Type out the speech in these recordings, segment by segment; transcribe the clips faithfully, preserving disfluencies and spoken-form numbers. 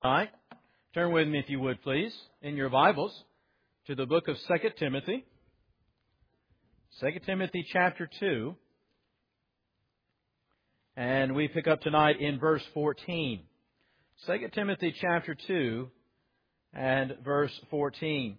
Tonight, turn with me, if you would, please, in your Bibles to the book of Second Timothy. Second Timothy chapter two. And we pick up tonight in verse fourteen. Second Timothy chapter two and verse fourteen.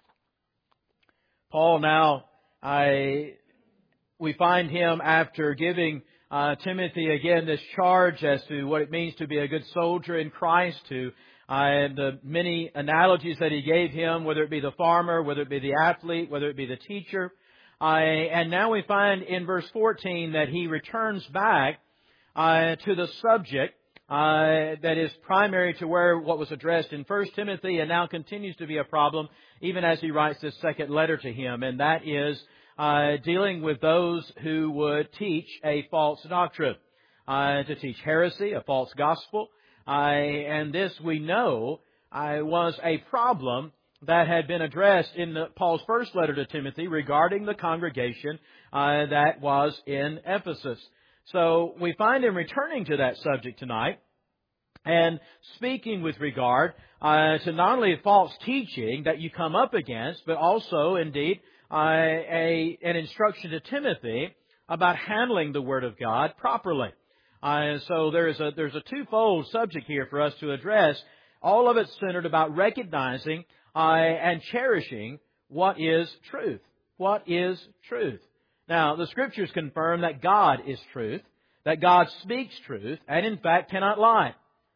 Paul now, I, we find him after giving uh, Timothy again this charge as to what it means to be a good soldier in Christ, to uh, and the many analogies that he gave him, whether it be the farmer, whether it be the athlete, whether it be the teacher. Uh, and now we find in verse fourteen that he returns back uh, to the subject uh, that is primary to where what was addressed in First Timothy and now continues to be a problem even as he writes this second letter to him, and that is Uh, dealing with those who would teach a false doctrine, uh, to teach heresy, a false gospel. Uh, and this, we know, uh, was a problem that had been addressed in the, Paul's first letter to Timothy regarding the congregation uh, that was in Ephesus. So we find him returning to that subject tonight and speaking with regard uh, to not only false teaching that you come up against, but also, indeed, Uh, a, an instruction to Timothy about handling the Word of God properly. Uh, so there's a, there's a twofold subject here for us to address. All of it centered about recognizing uh, and cherishing what is truth. What is truth? Now, the Scriptures confirm that God is truth, that God speaks truth, and in fact cannot lie.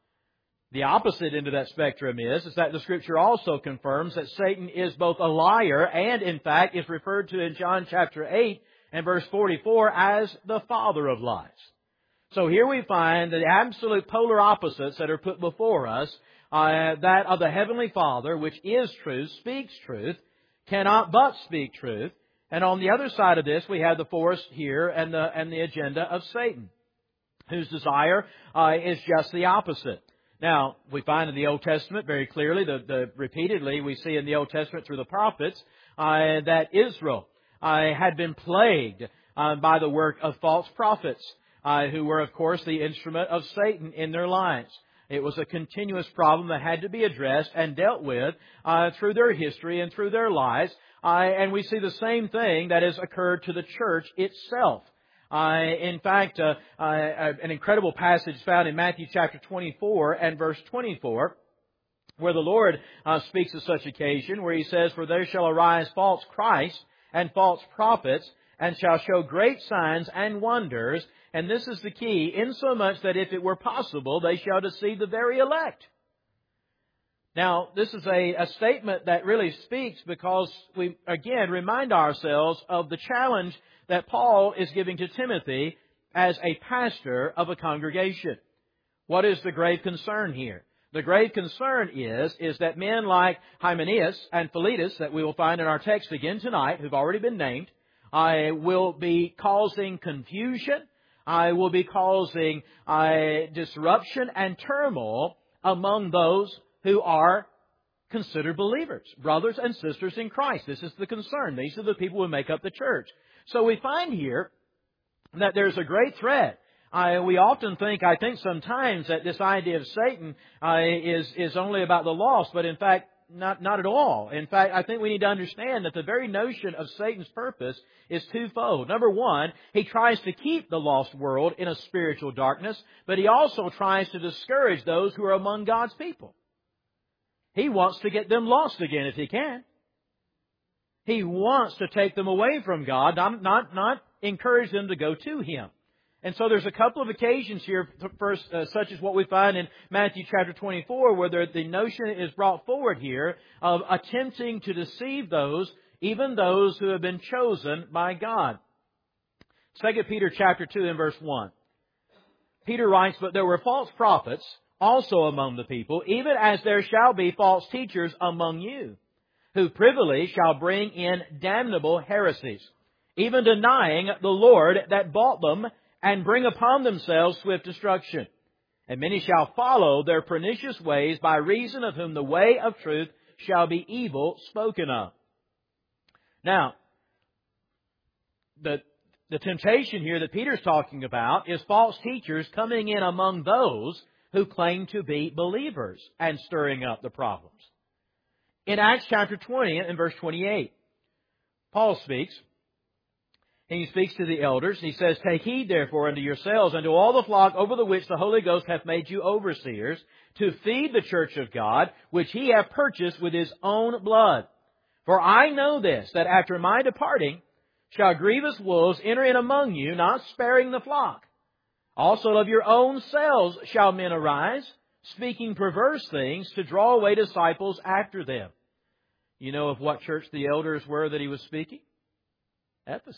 The opposite end of that spectrum is, is that the Scripture also confirms that Satan is both a liar and, in fact, is referred to in John chapter eight and verse forty-four as the father of lies. So here we find the absolute polar opposites that are put before us, uh, that of the Heavenly Father, which is truth, speaks truth, cannot but speak truth. And on the other side of this, we have the force here and the, and the agenda of Satan, whose desire uh, is just the opposite. Now, we find in the Old Testament very clearly, the, the repeatedly we see in the Old Testament through the prophets, uh, that Israel uh, had been plagued uh, by the work of false prophets, uh, who were, of course, the instrument of Satan in their lives. It was a continuous problem that had to be addressed and dealt with uh, through their history and through their lives. Uh, and we see the same thing that has occurred to the church itself. Uh, in fact, uh, uh, an incredible passage found in Matthew chapter twenty-four and verse twenty-four, where the Lord uh, speaks of such occasion, where He says, "For there shall arise false Christs and false prophets, and shall show great signs and wonders." And this is the key, insomuch that if it were possible, they shall deceive the very elect. Now, this is a, a statement that really speaks because we, again, remind ourselves of the challenge that Paul is giving to Timothy as a pastor of a congregation. What is the grave concern here? The grave concern is, is that men like Hymenaeus and Philetus, that we will find in our text again tonight, who've already been named, uh, will be causing confusion, uh, will be causing uh, disruption and turmoil among those who are considered believers, brothers and sisters in Christ. This is the concern. These are the people who make up the church. So we find here that there's a great threat. Uh, we often think, I think sometimes, that this idea of Satan uh, is is only about the lost, but in fact, not not at all. In fact, I think we need to understand that the very notion of Satan's purpose is twofold. Number one, he tries to keep the lost world in a spiritual darkness, but he also tries to discourage those who are among God's people. He wants to get them lost again if he can. He wants to take them away from God, not, not, not encourage them to go to Him. And so there's a couple of occasions here, first, uh, such as what we find in Matthew chapter twenty-four, where there, the notion is brought forward here of attempting to deceive those, even those who have been chosen by God. Second Peter chapter two and verse one. Peter writes, "But there were false prophets also among the people, even as there shall be false teachers among you, who privily shall bring in damnable heresies, even denying the Lord that bought them, and bring upon themselves swift destruction. And many shall follow their pernicious ways, by reason of whom the way of truth shall be evil spoken of." Now, the, the temptation here that Peter's talking about is false teachers coming in among those who claim to be believers and stirring up the problems. In Acts chapter twenty and verse twenty-eight, Paul speaks, and he speaks to the elders, and he says, "Take heed therefore unto yourselves and to all the flock over the which the Holy Ghost hath made you overseers, to feed the church of God, which He hath purchased with His own blood. For I know this, that after my departing shall grievous wolves enter in among you, not sparing the flock. Also of your own selves shall men arise, speaking perverse things, to draw away disciples after them." You know of what church the elders were that he was speaking? Ephesus.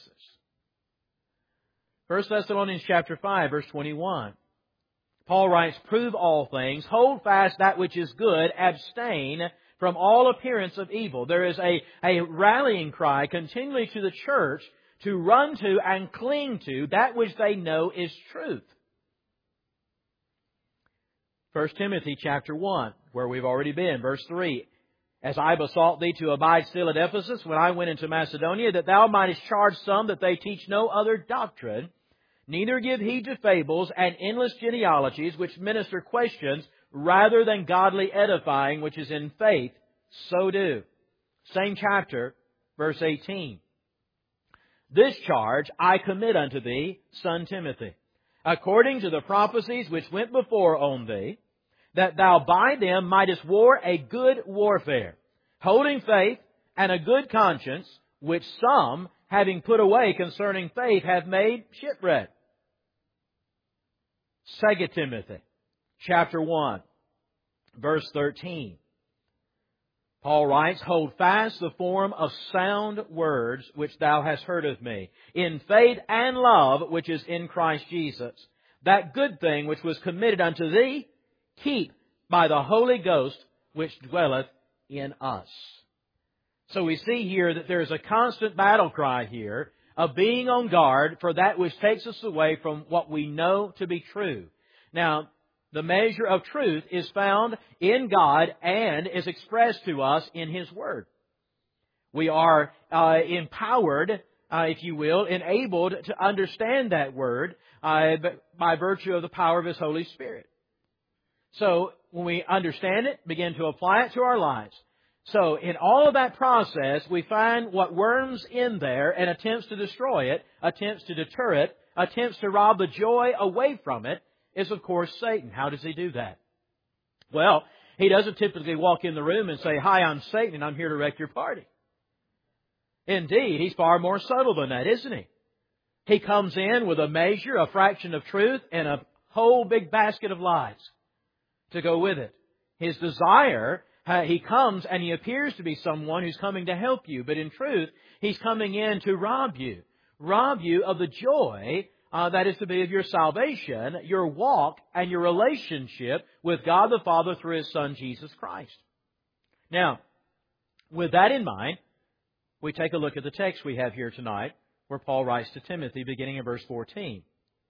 First Thessalonians chapter five, verse twenty-one. Paul writes, "Prove all things, hold fast that which is good, abstain from all appearance of evil." There is a, a rallying cry continually to the church to run to and cling to that which they know is truth. First Timothy chapter one, where we've already been, verse three. "As I besought thee to abide still at Ephesus when I went into Macedonia, that thou mightest charge some that they teach no other doctrine, neither give heed to fables and endless genealogies, which minister questions rather than godly edifying, which is in faith, so do." Same chapter, verse eighteen. "This charge I commit unto thee, son Timothy, according to the prophecies which went before on thee, that thou by them mightest war a good warfare, holding faith and a good conscience, which some, having put away concerning faith, have made shipwreck." Second Timothy chapter one, verse thirteen. Paul writes, "Hold fast the form of sound words which thou hast heard of me, in faith and love which is in Christ Jesus. That good thing which was committed unto thee, keep by the Holy Ghost which dwelleth in us." So we see here that there is a constant battle cry here of being on guard for that which takes us away from what we know to be true. Now, the measure of truth is found in God and is expressed to us in His Word. We are uh, empowered, uh, if you will, enabled to understand that Word uh, by virtue of the power of His Holy Spirit. So, when we understand it, begin to apply it to our lives. So, in all of that process, we find what worms in there and attempts to destroy it, attempts to deter it, attempts to rob the joy away from it, is of course Satan. How does he do that? Well, he doesn't typically walk in the room and say, "Hi, I'm Satan and I'm here to wreck your party." Indeed, he's far more subtle than that, isn't he? He comes in with a measure, a fraction of truth, and a whole big basket of lies to go with it. His desire, uh, he comes and he appears to be someone who's coming to help you, but in truth, he's coming in to rob you. Rob you of the joy uh, that is to be of your salvation, your walk, and your relationship with God the Father through His Son, Jesus Christ. Now, with that in mind, we take a look at the text we have here tonight, where Paul writes to Timothy, beginning in verse fourteen.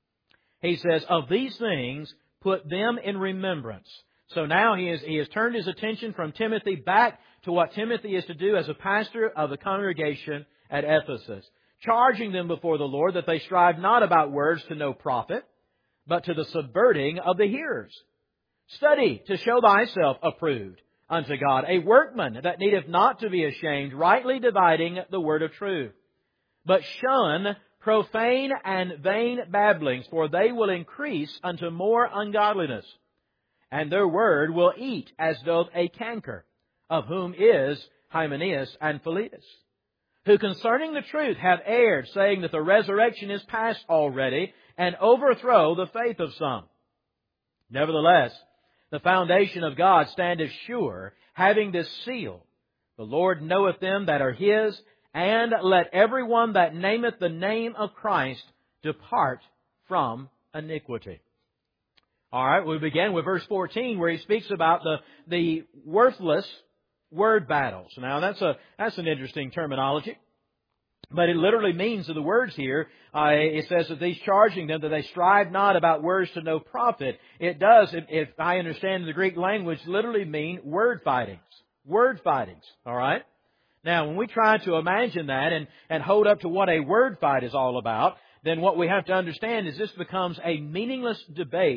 He says, "Of these things put them in remembrance." So now he, is, he has turned his attention from Timothy back to what Timothy is to do as a pastor of the congregation at Ephesus, charging them before the Lord that they strive not about words to no profit, but to the subverting of the hearers. "Study to show thyself approved unto God, a workman that needeth not to be ashamed, rightly dividing the word of truth. But shun profane and vain babblings, for they will increase unto more ungodliness. And their word will eat as doth a canker, of whom is Hymenaeus and Philetus, who concerning the truth have erred, saying that the resurrection is past already, and overthrow the faith of some. Nevertheless, the foundation of God standeth sure, having this seal: The Lord knoweth them that are His, and let every one that nameth the name of Christ depart from iniquity." All right, we begin with verse fourteen, where he speaks about the, the worthless word battles. Now, that's a that's an interesting terminology. But it literally means in the words here, uh, it says that he's charging them that they strive not about words to no profit. It does, if, if I understand the Greek language, literally mean word fightings. Word fightings. All right? Now, when we try to imagine that and, and hold up to what a word fight is all about, then what we have to understand is this becomes a meaningless debate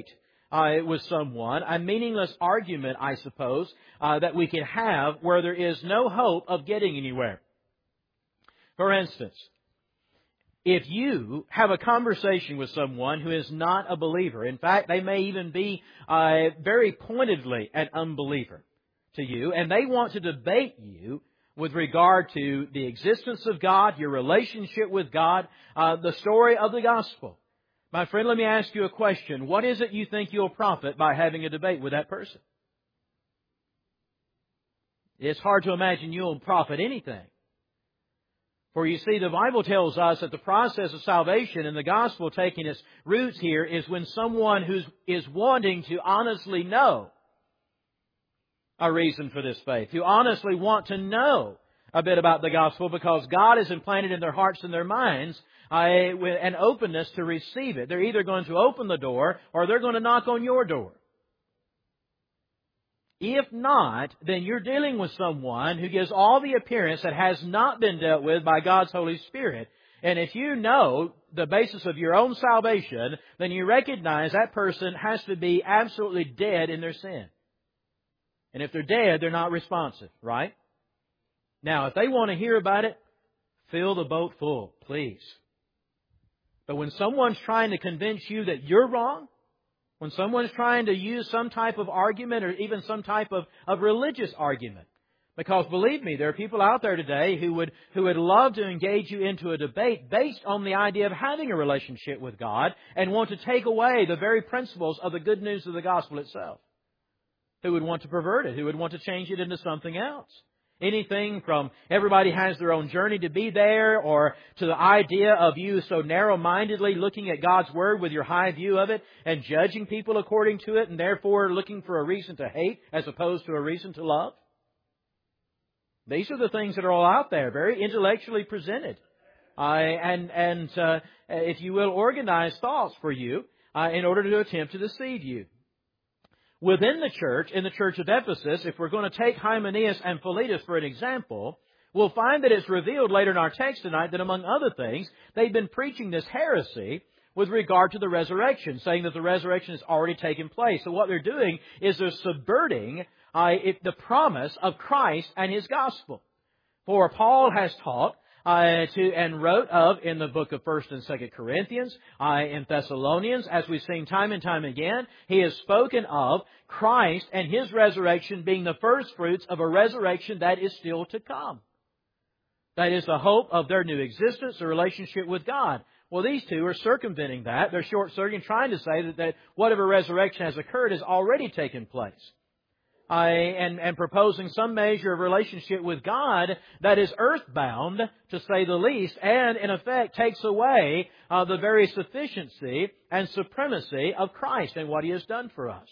uh, with someone, a meaningless argument, I suppose, uh, that we can have where there is no hope of getting anywhere. For instance, if you have a conversation with someone who is not a believer, in fact, they may even be uh, very pointedly an unbeliever to you, and they want to debate you with regard to the existence of God, your relationship with God, uh, the story of the gospel. My friend, let me ask you a question. What is it you think you'll profit by having a debate with that person? It's hard to imagine you'll profit anything. For you see, the Bible tells us that the process of salvation and the gospel taking its roots here is when someone who is wanting to honestly know a reason for this faith, who honestly want to know a bit about the gospel because God has implanted in their hearts and their minds uh, with an openness to receive it. They're either going to open the door or they're going to knock on your door. If not, then you're dealing with someone who gives all the appearance that has not been dealt with by God's Holy Spirit. And if you know the basis of your own salvation, then you recognize that person has to be absolutely dead in their sin. And if they're dead, they're not responsive, right? Now, if they want to hear about it, fill the boat full, please. But when someone's trying to convince you that you're wrong, when someone's trying to use some type of argument or even some type of, of religious argument, because believe me, there are people out there today who would, who would love to engage you into a debate based on the idea of having a relationship with God and want to take away the very principles of the good news of the gospel itself. Who would want to pervert it, who would want to change it into something else. Anything from everybody has their own journey to be there, or to the idea of you so narrow-mindedly looking at God's Word with your high view of it and judging people according to it and therefore looking for a reason to hate as opposed to a reason to love. These are the things that are all out there, very intellectually presented. Uh, and, and uh, if you will, organized thoughts for you uh, in order to attempt to deceive you. Within the church, in the church of Ephesus, if we're going to take Hymenaeus and Philetus for an example, we'll find that it's revealed later in our text tonight that among other things, they've been preaching this heresy with regard to the resurrection, saying that the resurrection has already taken place. So what they're doing is they're subverting uh, it, the promise of Christ and His gospel. For Paul has taught Uh, to and wrote of in the book of First and Second Corinthians, uh, in Thessalonians, as we've seen time and time again, he has spoken of Christ and His resurrection being the first fruits of a resurrection that is still to come. That is the hope of their new existence, a relationship with God. Well, these two are circumventing that. They're short-circuiting, trying to say that, that whatever resurrection has occurred has already taken place. Uh, and, and proposing some measure of relationship with God that is earthbound, to say the least, and in effect takes away uh, the very sufficiency and supremacy of Christ and what He has done for us.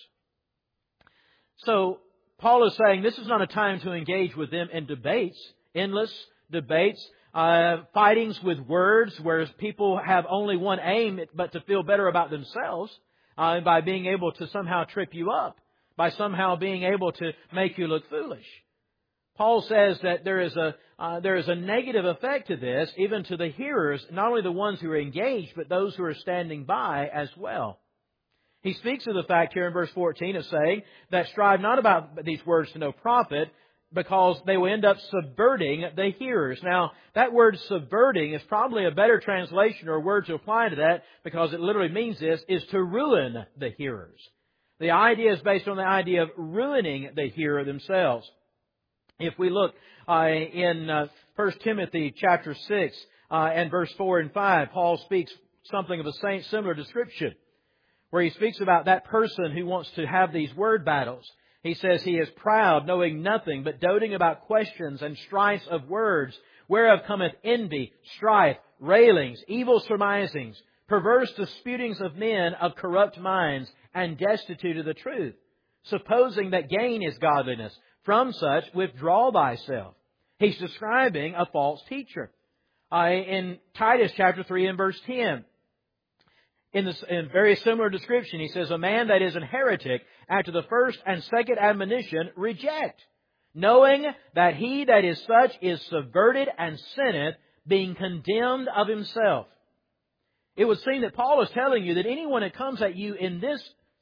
So, Paul is saying this is not a time to engage with them in debates, endless debates, uh, fightings with words, whereas people have only one aim, but to feel better about themselves uh, by being able to somehow trip you up, by somehow being able to make you look foolish. Paul says that there is a uh, there is a negative effect to this, even to the hearers, not only the ones who are engaged, but those who are standing by as well. He speaks of the fact here in verse fourteen of saying that strive not about these words to no profit, because they will end up subverting the hearers. Now, that word subverting is probably a better translation or word to apply to that, because it literally means this, is to ruin the hearers. The idea is based on the idea of ruining the hearer themselves. If we look uh, in uh, First Timothy chapter six uh, and verse four and five, Paul speaks something of a same, similar description, where he speaks about that person who wants to have these word battles. He says he is proud, knowing nothing, but doting about questions and strifes of words, whereof cometh envy, strife, railings, evil surmisings, perverse disputings of men of corrupt minds, and destitute of the truth, supposing that gain is godliness. From such withdraw thyself. He's describing a false teacher. Uh, in Titus chapter three and verse ten, in this in very similar description, he says, a man that is an heretic, after the first and second admonition, reject, knowing that he that is such is subverted and sinneth, being condemned of himself. It would seem that Paul is telling you that anyone that comes at you in this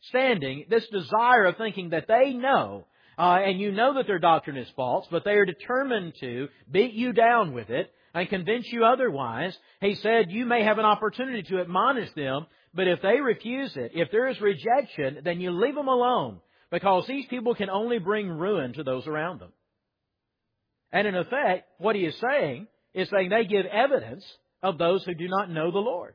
standing, this desire of thinking that they know, uh, and you know that their doctrine is false, but they are determined to beat you down with it and convince you otherwise. He said you may have an opportunity to admonish them, but if they refuse it, if there is rejection, then you leave them alone, because these people can only bring ruin to those around them. And in effect, what he is saying is saying they give evidence of those who do not know the Lord.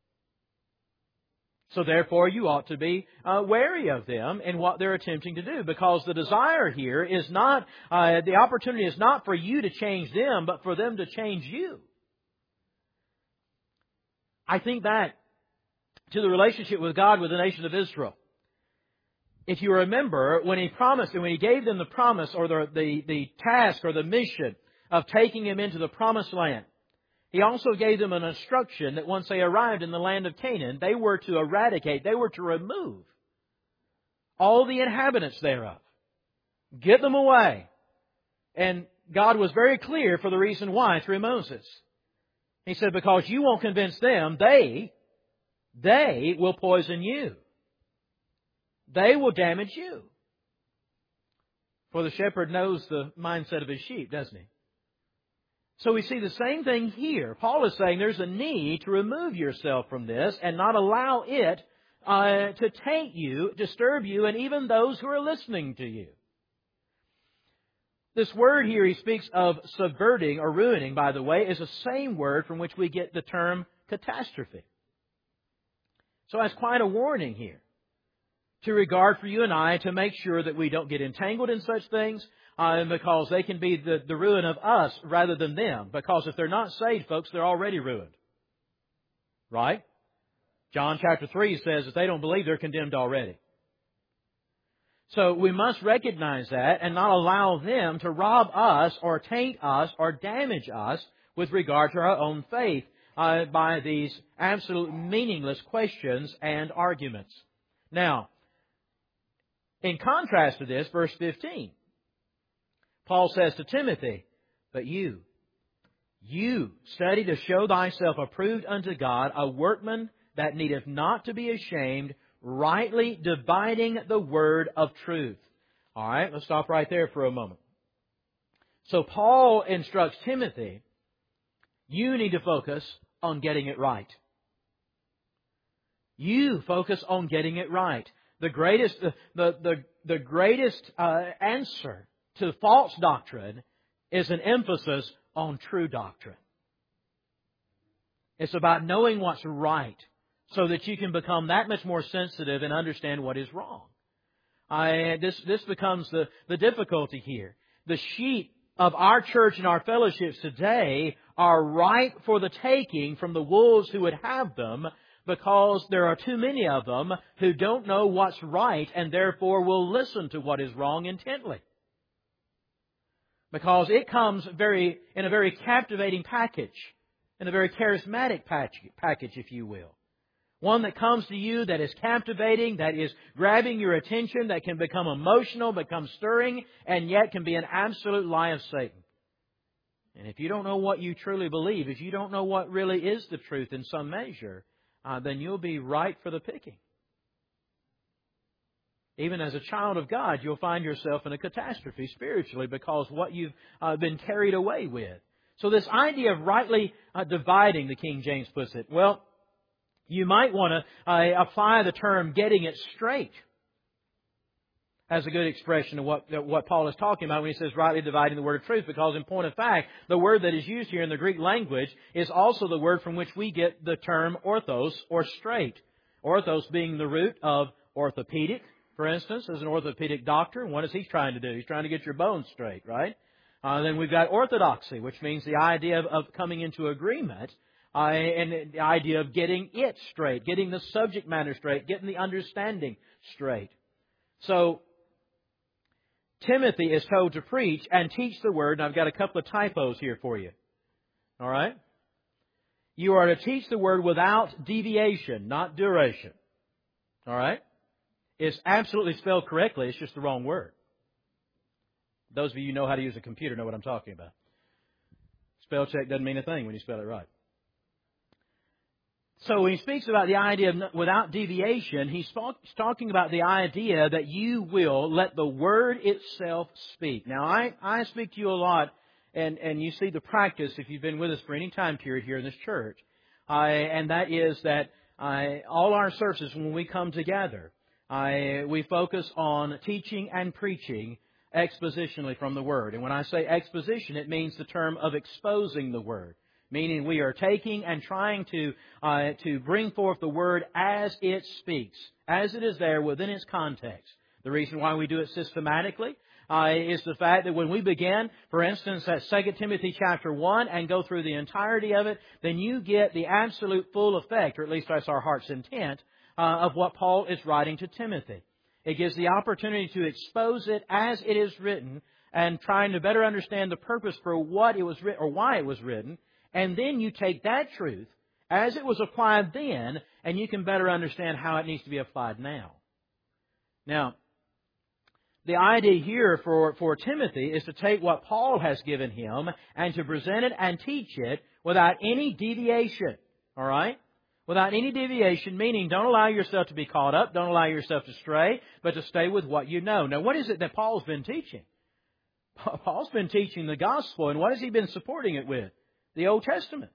So therefore, you ought to be uh, wary of them and what they're attempting to do, because the desire here is not, uh, the opportunity is not for you to change them, but for them to change you. I think back to the relationship with God with the nation of Israel. If you remember, when He promised and when He gave them the promise or the, the, the task or the mission of taking them into the promised land, He also gave them an instruction that once they arrived in the land of Canaan, they were to eradicate, they were to remove all the inhabitants thereof. Get them away. And God was very clear for the reason why through Moses. He said, because you won't convince them, they, they will poison you. They will damage you. For the shepherd knows the mindset of his sheep, doesn't he? So we see the same thing here. Paul is saying there's a need to remove yourself from this and not allow it uh, to taint you, disturb you, and even those who are listening to you. This word here he speaks of subverting or ruining, by the way, is the same word from which we get the term catastrophe. So that's quite a warning here to regard for you and I to make sure that we don't get entangled in such things, uh, because they can be the, the ruin of us rather than them. Because if they're not saved, folks, they're already ruined. Right? John chapter three says if they don't believe, they're condemned already. So we must recognize that and not allow them to rob us or taint us or damage us with regard to our own faith uh, by these absolute meaningless questions and arguments. Now, in contrast to this, verse fifteen, Paul says to Timothy, but you, you study to show thyself approved unto God, a workman that needeth not to be ashamed, rightly dividing the word of truth. All right, let's stop right there for a moment. So Paul instructs Timothy, you need to focus on getting it right. You focus on getting it right. The greatest, the, the, the, the greatest uh, answer to false doctrine is an emphasis on true doctrine. It's about knowing what's right so that you can become that much more sensitive and understand what is wrong. I, this, this becomes the, the difficulty here. The sheep of our church and our fellowships today are ripe for the taking from the wolves who would have them, because there are too many of them who don't know what's right and therefore will listen to what is wrong intently. Because it comes very in a very captivating package, in a very charismatic package, if you will. One that comes to you that is captivating, that is grabbing your attention, that can become emotional, become stirring, and yet can be an absolute lie of Satan. And if you don't know what you truly believe, if you don't know what really is the truth in some measure, uh, then you'll be ripe for the picking. Even as a child of God, you'll find yourself in a catastrophe spiritually because what you've uh, been carried away with. So this idea of rightly uh, dividing, the King James puts it, well, you might want to uh, apply the term getting it straight as a good expression of what, what Paul is talking about when he says rightly dividing the word of truth, because in point of fact, the word that is used here in the Greek language is also the word from which we get the term orthos or straight. Orthos being the root of orthopedic, for instance, as an orthopedic doctor. What is he trying to do? He's trying to get your bones straight, right? Uh, then we've got orthodoxy, which means the idea of, of coming into agreement uh, and the idea of getting it straight, getting the subject matter straight, getting the understanding straight. So Timothy is told to preach and teach the Word, and I've got a couple of typos here for you. All right? You are to teach the Word without deviation, not duration. All right? It's absolutely spelled correctly, it's just the wrong word. Those of you who know how to use a computer know what I'm talking about. Spell check doesn't mean a thing when you spell it right. So when he speaks about the idea of without deviation, he's talking about the idea that you will let the Word itself speak. Now, I, I speak to you a lot, and, and you see the practice if you've been with us for any time period here in this church. Uh, and that is that uh, all our services, when we come together, uh, we focus on teaching and preaching expositionally from the Word. And when I say exposition, it means the term of exposing the Word. Meaning we are taking and trying to uh, to bring forth the Word as it speaks, as it is there within its context. The reason why we do it systematically uh, is the fact that when we begin, for instance, at Second Timothy chapter one and go through the entirety of it, then you get the absolute full effect, or at least that's our heart's intent, uh, of what Paul is writing to Timothy. It gives the opportunity to expose it as it is written and trying to better understand the purpose for what it was written or why it was written. And then you take that truth as it was applied then, and you can better understand how it needs to be applied now. Now, the idea here for, for Timothy is to take what Paul has given him and to present it and teach it without any deviation. All right? Without any deviation, meaning don't allow yourself to be caught up, don't allow yourself to stray, but to stay with what you know. Now, what is it that Paul's been teaching? Paul's been teaching the gospel, and what has he been supporting it with? The Old Testament.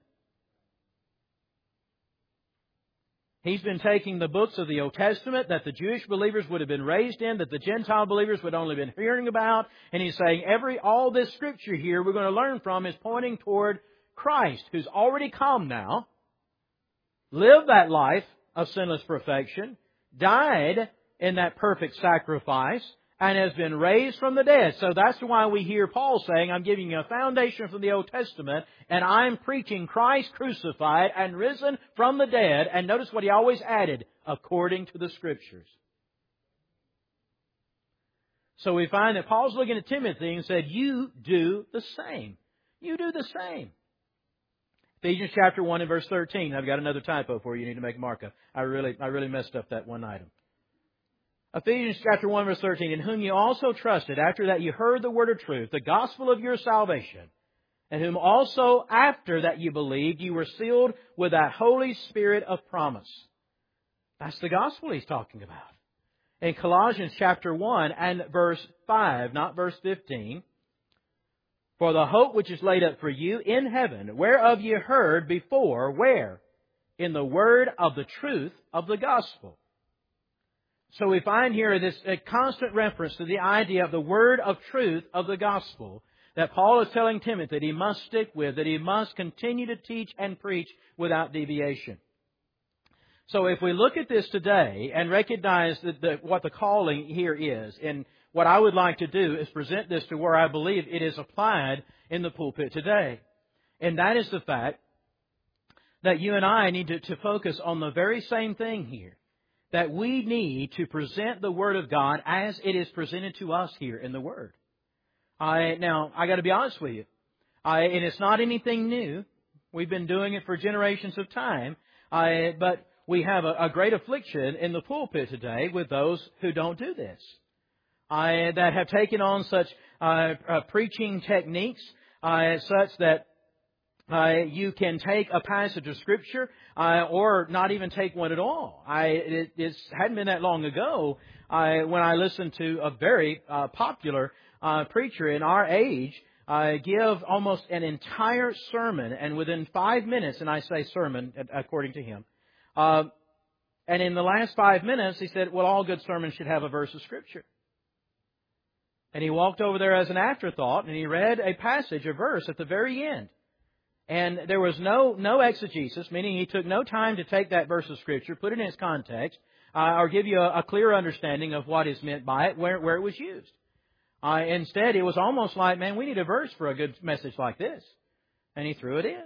He's been taking the books of the Old Testament that the Jewish believers would have been raised in, that the Gentile believers would only have been hearing about, and he's saying every all this Scripture here we're going to learn from is pointing toward Christ, who's already come now, lived that life of sinless perfection, died in that perfect sacrifice, and has been raised from the dead. So that's why we hear Paul saying, I'm giving you a foundation from the Old Testament, and I'm preaching Christ crucified and risen from the dead. And notice what he always added, according to the Scriptures. So we find that Paul's looking at Timothy and said, you do the same. You do the same. Ephesians chapter one and verse thirteen. I've got another typo for you. You need to make a mark of. I really, I really messed up that one item. Ephesians chapter one verse thirteen, in whom you also trusted, after that you heard the word of truth, the gospel of your salvation, and whom also after that you believed, you were sealed with that Holy Spirit of promise. That's the gospel he's talking about. In Colossians chapter one and verse five, not verse fifteen, for the hope which is laid up for you in heaven, whereof you heard before, where? In the word of the truth of the gospel. So we find here this a constant reference to the idea of the word of truth of the gospel that Paul is telling Timothy that he must stick with, that he must continue to teach and preach without deviation. So if we look at this today and recognize that the, what the calling here is, and what I would like to do is present this to where I believe it is applied in the pulpit today. And that is the fact that you and I need to, to focus on the very same thing here. That we need to present the Word of God as it is presented to us here in the Word. I, now, I got to be honest with you. I, and it's not anything new. We've been doing it for generations of time. I, but we have a, a great affliction in the pulpit today with those who don't do this. I, that have taken on such uh, uh, preaching techniques, uh, such that Uh, you can take a passage of Scripture uh, or not even take one at all. I, it it's, hadn't been that long ago uh, when I listened to a very uh, popular uh, preacher in our age uh, give almost an entire sermon, and within five minutes, and I say sermon according to him, uh, and in the last five minutes he said, well, all good sermons should have a verse of Scripture. And he walked over there as an afterthought and he read a passage, a verse at the very end. And there was no no exegesis, meaning he took no time to take that verse of Scripture, put it in its context, uh, or give you a, a clear understanding of what is meant by it, where, where it was used. Uh, instead, it was almost like, man, we need a verse for a good message like this. And he threw it in.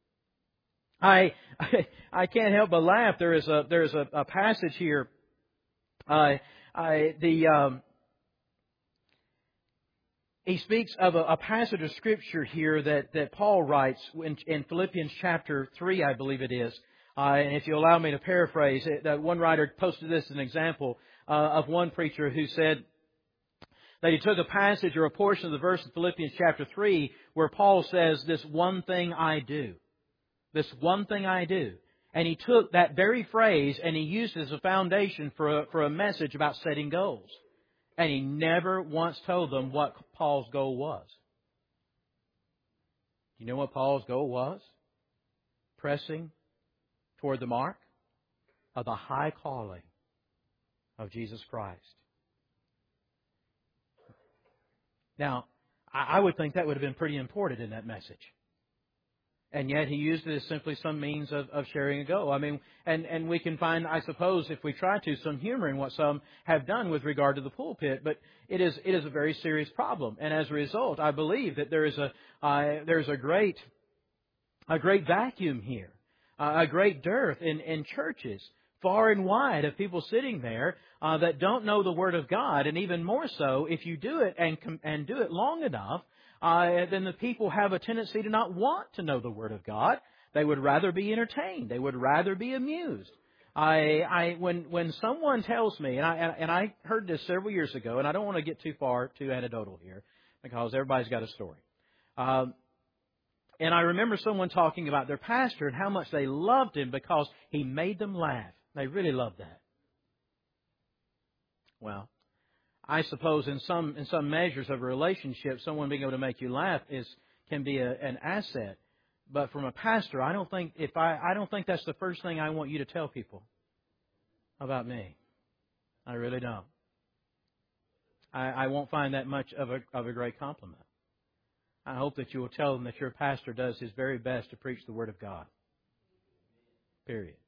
I I, I can't help but laugh. There is a there is a, a passage here. Uh, I, the um, He speaks of a, a passage of Scripture here that, that Paul writes in, in Philippians chapter three, I believe it is. Uh, and if you allow me to paraphrase it, that one writer posted this as an example uh, of one preacher who said that he took a passage or a portion of the verse in Philippians chapter three where Paul says, this one thing I do. This one thing I do. And he took that very phrase and he used it as a foundation for a, for a message about setting goals. And he never once told them what Paul's goal was. You know what Paul's goal was? Pressing toward the mark of the high calling of Jesus Christ. Now, I would think that would have been pretty important in that message. And yet he used it as simply some means of, of sharing a goal. I mean, and, and we can find, I suppose, if we try to, some humor in what some have done with regard to the pulpit. But it is it is a very serious problem. And as a result, I believe that there is a uh, there's a great a great vacuum here, uh, a great dearth in, in churches far and wide of people sitting there uh, that don't know the Word of God. And even more so, if you do it and and do it long enough, Uh, then the people have a tendency to not want to know the Word of God. They would rather be entertained. They would rather be amused. I, I, when when someone tells me, and I and I heard this several years ago, and I don't want to get too far too anecdotal here, because everybody's got a story. Um, and I remember someone talking about their pastor and how much they loved him because he made them laugh. They really loved that. Well, I suppose in some in some measures of a relationship, someone being able to make you laugh is can be a, an asset. But from a pastor, I don't think if I I don't think that's the first thing I want you to tell people about me. I really don't. I, I won't find that much of a of a great compliment. I hope that you will tell them that your pastor does his very best to preach the Word of God. Period.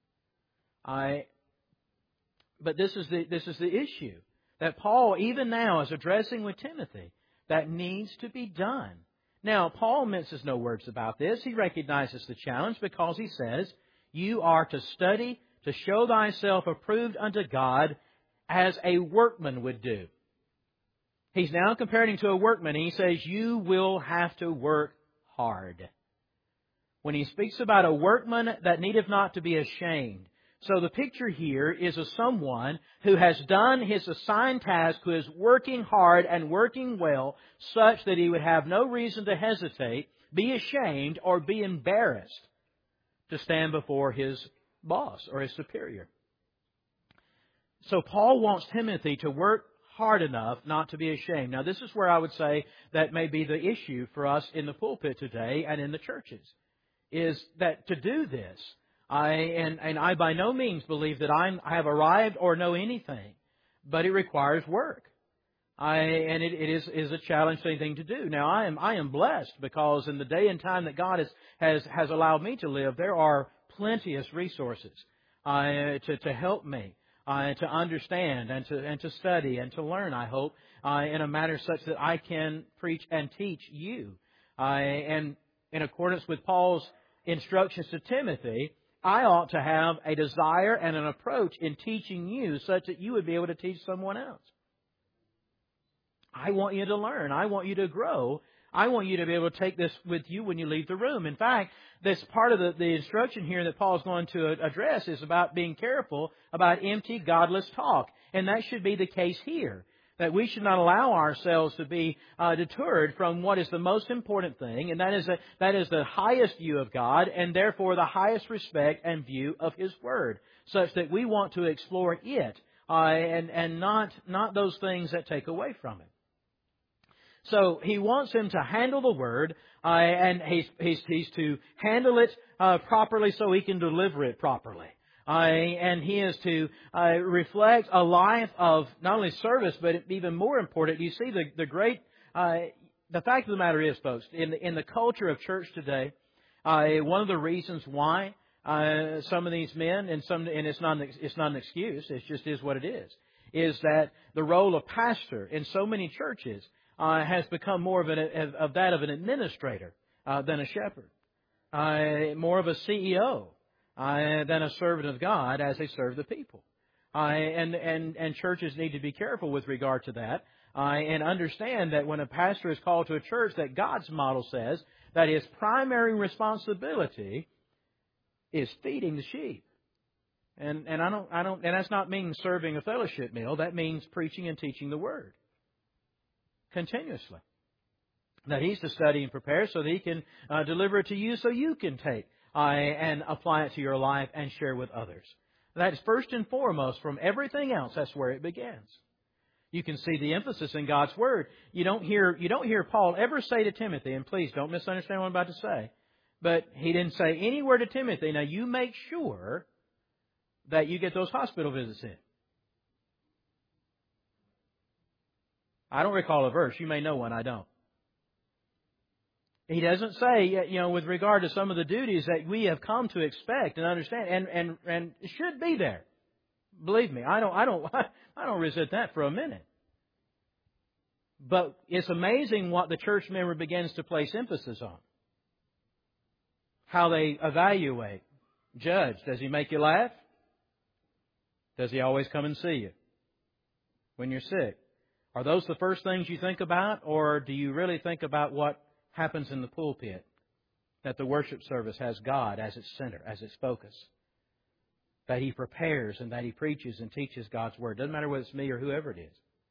I. But this is the this is the issue. That Paul, even now, is addressing with Timothy, that needs to be done. Now, Paul minces no words about this. He recognizes the challenge because he says, you are to study to show thyself approved unto God as a workman would do. He's now comparing to a workman. He says, you will have to work hard. When he speaks about a workman that needeth not to be ashamed. So the picture here is of someone who has done his assigned task, who is working hard and working well, such that he would have no reason to hesitate, be ashamed, or be embarrassed to stand before his boss or his superior. So Paul wants Timothy to work hard enough not to be ashamed. Now this is where I would say that may be the issue for us in the pulpit today and in the churches, is that to do this, I and, and I by no means believe that I'm, I have arrived or know anything, but it requires work. I and it, it is is a challenging thing to do. Now I am I am blessed because in the day and time that God has has, has allowed me to live, there are plenteous resources uh, to to help me uh, to understand and to and to study and to learn. I hope uh, in a manner such that I can preach and teach you. Uh, and in accordance with Paul's instructions to Timothy, I ought to have a desire and an approach in teaching you such that you would be able to teach someone else. I want you to learn. I want you to grow. I want you to be able to take this with you when you leave the room. In fact, this part of the, the instruction here that Paul is going to address is about being careful about empty, godless talk. And that should be the case here. That we should not allow ourselves to be uh, deterred from what is the most important thing, and that is a, that is the highest view of God, and therefore the highest respect and view of His Word, such that we want to explore it uh, and and not not those things that take away from it. So he wants him to handle the Word, uh, and he's, he's he's to handle it uh, properly so he can deliver it properly. Uh, and he is to uh, reflect a life of not only service, but even more important, you see the, the great, uh, the fact of the matter is, folks, in the, in the culture of church today, uh, one of the reasons why uh, some of these men, and some, and it's not, it's not an excuse, it just is what it is, is that the role of pastor in so many churches uh, has become more of, an, of that of an administrator uh, than a shepherd, uh, more of a C E O. Uh, than a servant of God as they serve the people. Uh, and, and, and churches need to be careful with regard to that uh, and understand that when a pastor is called to a church, that God's model says that his primary responsibility is feeding the sheep. And, and I don't, I don't, and that's not mean serving a fellowship meal. That means preaching and teaching the Word continuously. That he's to study and prepare so that he can uh, deliver it to you so you can take uh, and apply it to your life and share with others. That's first and foremost. From everything else, that's where it begins. You can see the emphasis in God's Word. You don't hear, you don't hear Paul ever say to Timothy, and please don't misunderstand what I'm about to say, but he didn't say anywhere to Timothy, now you make sure that you get those hospital visits in. I don't recall a verse. You may know one. I don't. He doesn't say, you know, with regard to some of the duties that we have come to expect and understand, and and and should be there. Believe me, I don't, I don't, I don't resent that for a minute. But it's amazing what the church member begins to place emphasis on. How they evaluate, judge. Does he make you laugh? Does he always come and see you when you're sick? Are those the first things you think about, or do you really think about what happens in the pulpit? That the worship service has God as its center, as its focus. That He prepares and that He preaches and teaches God's Word. Doesn't matter whether it's me or whoever it is.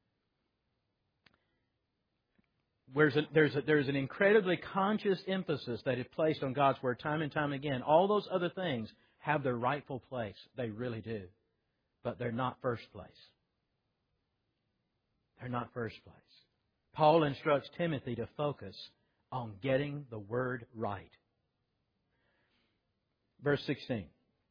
There's, a, there's, a, there's an incredibly conscious emphasis that is placed on God's Word time and time again. All those other things have their rightful place. They really do. But they're not first place. They're not first place. Paul instructs Timothy to focus on getting the Word right. Verse sixteen.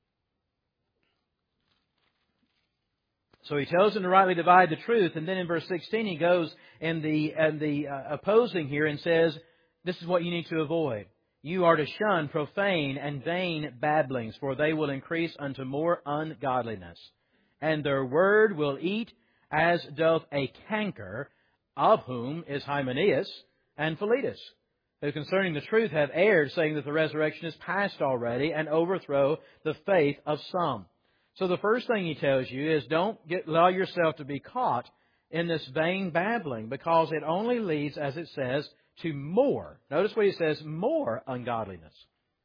So he tells him to rightly divide the truth, and then in verse sixteen he goes in the, in the uh, opposing here and says, this is what you need to avoid. You are to shun profane and vain babblings, for they will increase unto more ungodliness. And their word will eat as doth a canker, of whom is Hymenaeus and Philetus, who concerning the truth have erred, saying that the resurrection is past already, and overthrow the faith of some. So the first thing he tells you is don't get, allow yourself to be caught in this vain babbling, because it only leads, as it says, to more. Notice what he says, more ungodliness.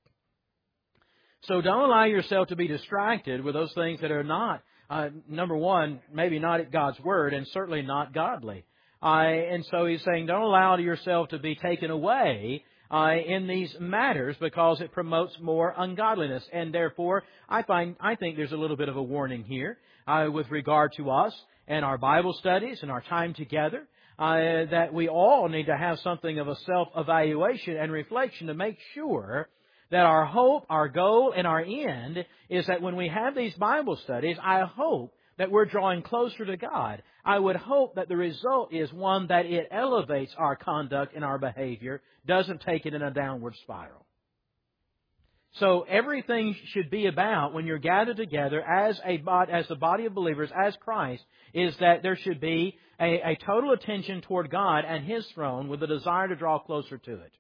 So don't allow yourself to be distracted with those things that are not, uh, number one, maybe not at God's Word, and certainly not godly. Uh, and so he's saying don't allow yourself to be taken away Uh, in these matters, because it promotes more ungodliness. And therefore, I find, I think there's a little bit of a warning here uh, with regard to us and our Bible studies and our time together, uh, that we all need to have something of a self-evaluation and reflection to make sure that our hope, our goal, and our end is that when we have these Bible studies, I hope that we're drawing closer to God. I would hope that the result is one that it elevates our conduct and our behavior, doesn't take it in a downward spiral. So everything should be about, when you're gathered together as a as the body of believers, as Christ, is that there should be a, a total attention toward God and His throne with a desire to draw closer to it.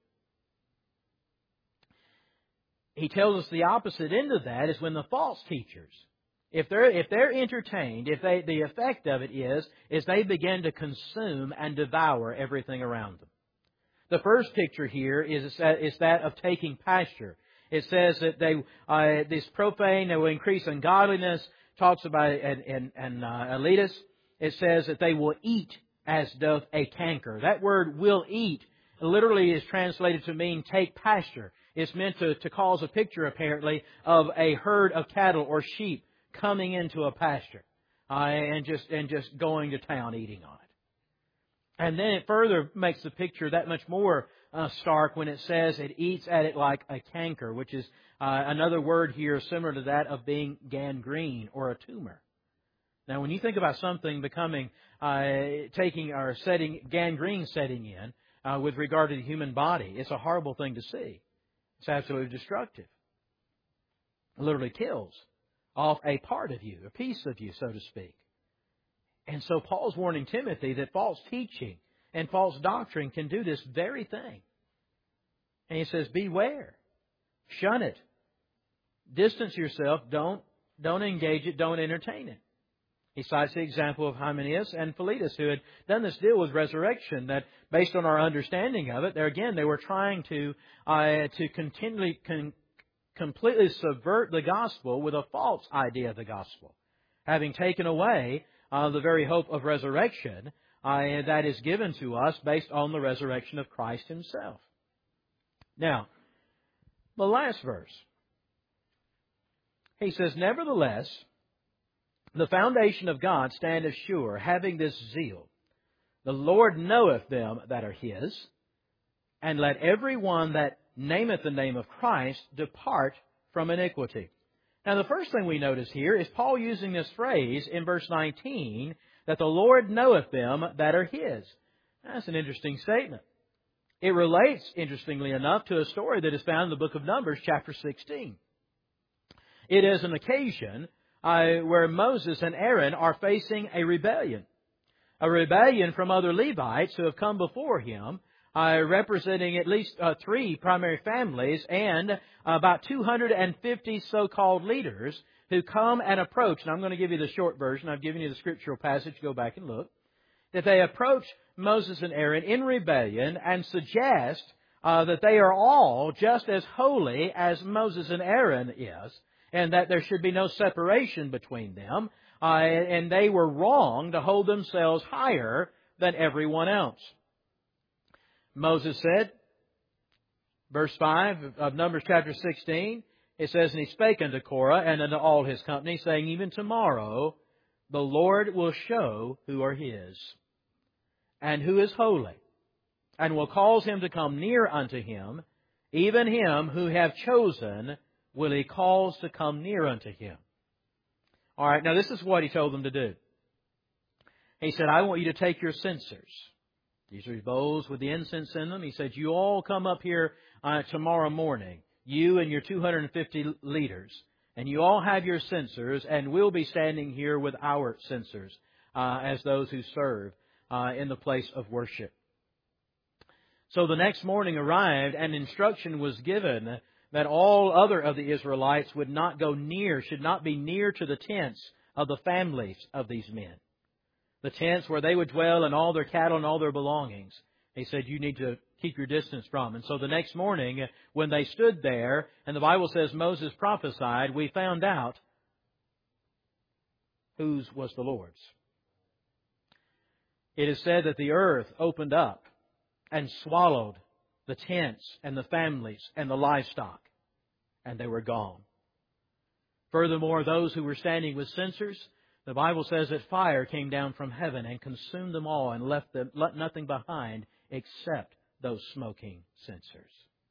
He tells us the opposite end of that is when the false teachers, If they're, if they're entertained, if they, the effect of it is, is they begin to consume and devour everything around them. The first picture here is, is that of taking pasture. It says that they, uh, this profane, they will increase ungodliness, talks about it in, in, in uh, Elitus. It says that they will eat as doth a canker. That word will eat literally is translated to mean take pasture. It's meant to, to cause a picture, apparently, of a herd of cattle or sheep coming into a pasture uh, and just and just going to town eating on it. And then it further makes the picture that much more uh, stark when it says it eats at it like a canker, which is uh, another word here similar to that of being gangrene or a tumor. Now, when you think about something becoming, uh, taking or setting, gangrene setting in uh, with regard to the human body, it's a horrible thing to see. It's absolutely destructive. It literally kills off a part of you, a piece of you, so to speak. And so Paul's warning Timothy that false teaching and false doctrine can do this very thing. And he says, beware. Shun it. Distance yourself. Don't, don't engage it. Don't entertain it. He cites the example of Hymenaeus and Philetus, who had done this deal with resurrection, that based on our understanding of it, there again, they were trying to, uh, to continually con- completely subvert the gospel with a false idea of the gospel, having taken away uh, the very hope of resurrection uh, that is given to us based on the resurrection of Christ Himself. Now, the last verse, He says, nevertheless, the foundation of God standeth sure, having this zeal. The Lord knoweth them that are His, and let every one that nameth the name of Christ depart from iniquity. Now, the first thing we notice here is Paul using this phrase in verse nineteen, that the Lord knoweth them that are His. That's an interesting statement. It relates, interestingly enough, to a story that is found in the book of Numbers, chapter sixteen. It is an occasion uh, where Moses and Aaron are facing a rebellion. A rebellion from other Levites who have come before him, uh, representing at least uh, three primary families and about two hundred fifty so-called leaders who come and approach. And I'm going to give you the short version. I've given you the scriptural passage. Go back and look. That they approach Moses and Aaron in rebellion and suggest uh, that they are all just as holy as Moses and Aaron is, and that there should be no separation between them, uh, and they were wrong to hold themselves higher than everyone else. Moses said, verse five of Numbers chapter sixteen, it says, And he spake unto Korah and unto all his company, saying, Even tomorrow the Lord will show who are His, and who is holy, and will cause him to come near unto Him, even him who have chosen will He cause to come near unto Him. All right, now this is what He told them to do. He said, I want you to take your censers. These are bowls with the incense in them. He said, you all come up here uh, tomorrow morning, you and your two hundred fifty leaders, and you all have your censers, and we'll be standing here with our censers uh, as those who serve uh, in the place of worship. So the next morning arrived, and instruction was given that all other of the Israelites would not go near, should not be near to the tents of the families of these men. The tents where they would dwell and all their cattle and all their belongings. He said, you need to keep your distance from. And so the next morning, when they stood there, and the Bible says Moses prophesied, we found out whose was the Lord's. It is said that the earth opened up and swallowed the tents and the families and the livestock, and they were gone. Furthermore, those who were standing with censers, the Bible says that fire came down from heaven and consumed them all and left them, left nothing behind except those smoking censers.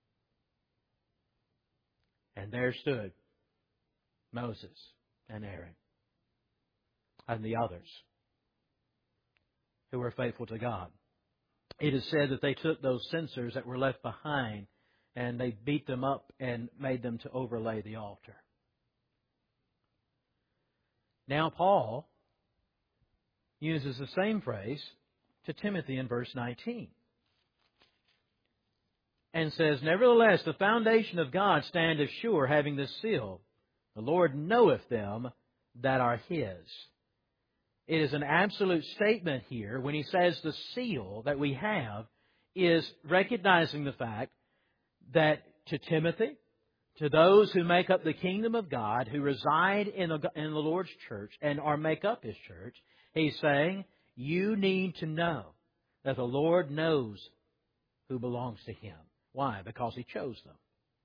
And there stood Moses and Aaron and the others who were faithful to God. It is said that they took those censers that were left behind and they beat them up and made them to overlay the altar. Now Paul uses the same phrase to Timothy in verse nineteen. And says, Nevertheless, the foundation of God standeth sure, having this seal. The Lord knoweth them that are His. It is an absolute statement here when he says the seal that we have is recognizing the fact that to Timothy, to those who make up the kingdom of God, who reside in the, in the Lord's church and are make up His church, he's saying, you need to know that the Lord knows who belongs to Him. Why? Because He chose them.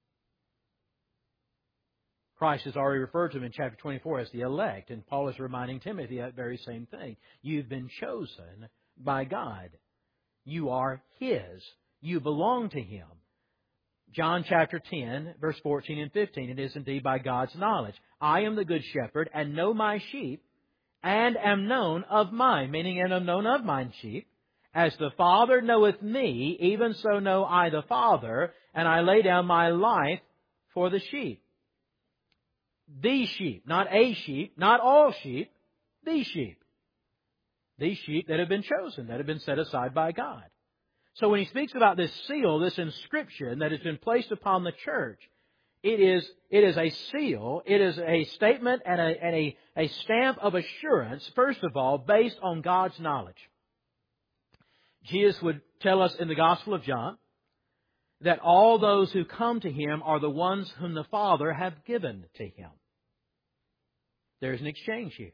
Christ has already referred to them in chapter twenty-four as the elect, and Paul is reminding Timothy that very same thing. You've been chosen by God. You are His. You belong to Him. John chapter ten, verse fourteen and fifteen, it is indeed by God's knowledge. I am the good shepherd, and know my sheep, and am known of mine, meaning and am known of mine sheep. As the Father knoweth me, even so know I the Father, and I lay down my life for the sheep. These sheep, not a sheep, not all sheep, these sheep. These sheep that have been chosen, that have been set aside by God. So when he speaks about this seal, this inscription that has been placed upon the church, it is, it is a seal, it is a statement and, a, and a, a stamp of assurance, first of all, based on God's knowledge. Jesus would tell us in the Gospel of John that all those who come to Him are the ones whom the Father hath given to Him. There's an exchange here.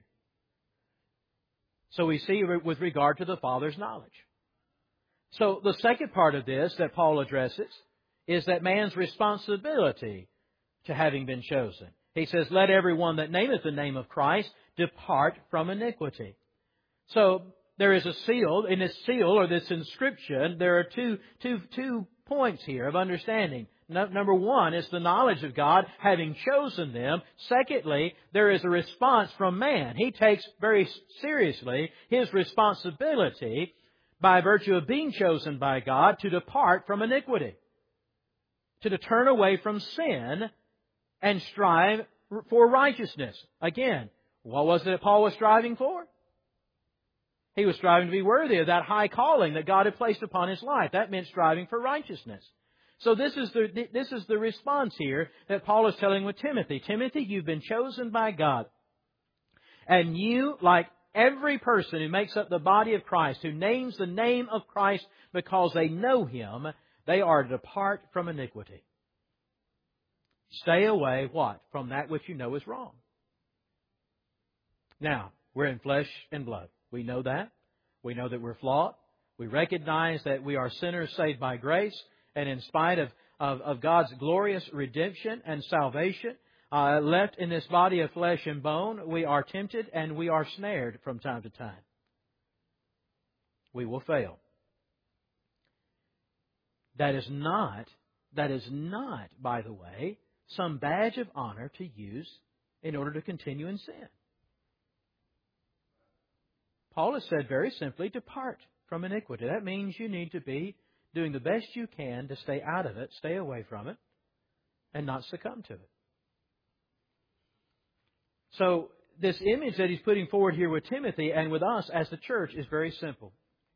So we see with regard to the Father's knowledge. So the second part of this that Paul addresses is that man's responsibility to having been chosen. He says, let everyone that nameth the name of Christ depart from iniquity. So there is a seal. In this seal or this inscription, there are two, two, two points here of understanding. No, number one is the knowledge of God, having chosen them. Secondly, there is a response from man. He takes very seriously his responsibility by virtue of being chosen by God to depart from iniquity, to turn away from sin and strive for righteousness. Again, what was it that Paul was striving for? He was striving to be worthy of that high calling that God had placed upon his life. That meant striving for righteousness. So this is the this is the response here that Paul is telling with Timothy. Timothy, you've been chosen by God. And you, like every person who makes up the body of Christ, who names the name of Christ because they know Him, they are to depart from iniquity. Stay away, what? From that which you know is wrong. Now, we're in flesh and blood. We know that. We know that we're flawed. We recognize that we are sinners saved by grace. And in spite of, of, of God's glorious redemption and salvation, uh, left in this body of flesh and bone, we are tempted and we are snared from time to time. We will fail. That is not, that is not, by the way, some badge of honor to use in order to continue in sin. Paul has said very simply, depart from iniquity. That means you need to be doing the best you can to stay out of it, stay away from it, and not succumb to it. So this image that he's putting forward here with Timothy and with us as the church is very simple.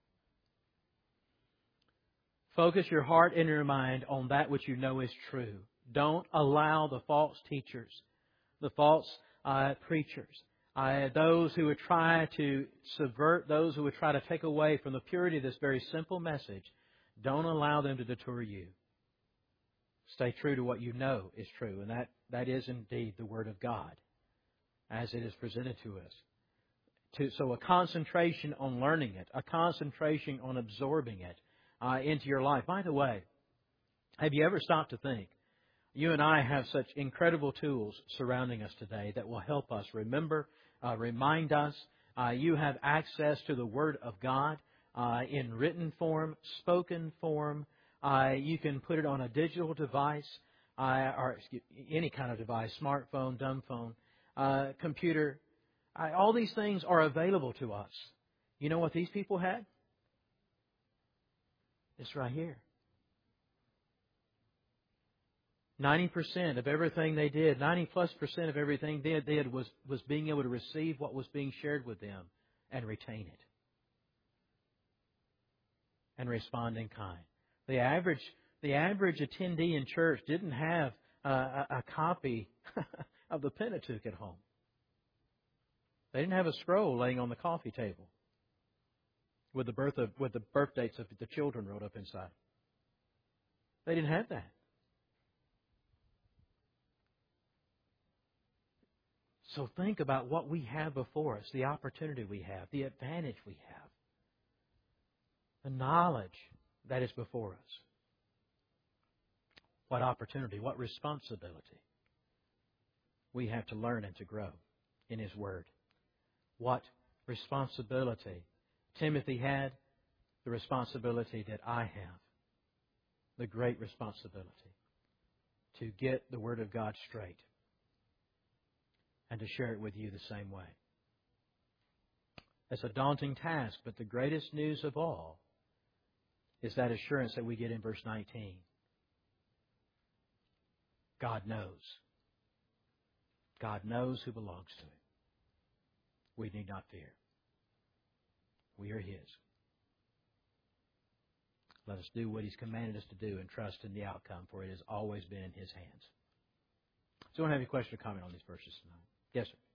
Focus your heart and your mind on that which you know is true. Don't allow the false teachers, the false uh, preachers, uh, those who would try to subvert, those who would try to take away from the purity of this very simple message. Don't allow them to deter you. Stay true to what you know is true, and that, that is indeed the Word of God as it is presented to us. To, so a concentration on learning it, a concentration on absorbing it uh, into your life. By the way, have you ever stopped to think, you and I have such incredible tools surrounding us today that will help us remember, uh, remind us. Uh, you have access to the Word of God uh, in written form, spoken form. Uh, you can put it on a digital device, uh, or excuse, any kind of device, smartphone, dumb phone, uh, computer. Uh, all these things are available to us. You know what these people had? It's right here. ninety percent of everything they did, ninety plus percent of everything they did was, was being able to receive what was being shared with them and retain it. And respond in kind. The average, the average attendee in church didn't have uh, a, a copy of the Pentateuch at home. They didn't have a scroll laying on the coffee table with the birth of, with the birth dates of the children wrote up inside. They didn't have that. So think about what we have before us, the opportunity we have, the advantage we have, the knowledge that is before us. What opportunity, what responsibility we have to learn and to grow in His Word. What responsibility Timothy had, the responsibility that I have, the great responsibility to get the Word of God straight and to share it with you the same way. It's a daunting task, but the greatest news of all is that assurance that we get in verse nineteen. God knows. God knows who belongs to Him. We need not fear. We are His. Let us do what He's commanded us to do and trust in the outcome, for it has always been in His hands. So, I want to have any question or comment on these verses tonight? Yes, sir.